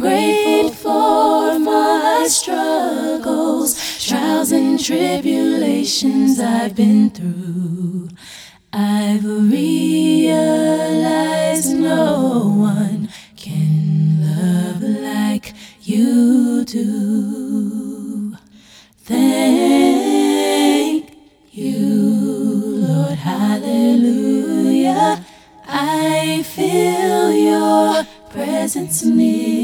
grateful for my struggles, trials and tribulations I've been through. I've realized no one can love like you do. Thank you, Lord, hallelujah. I feel your presence near.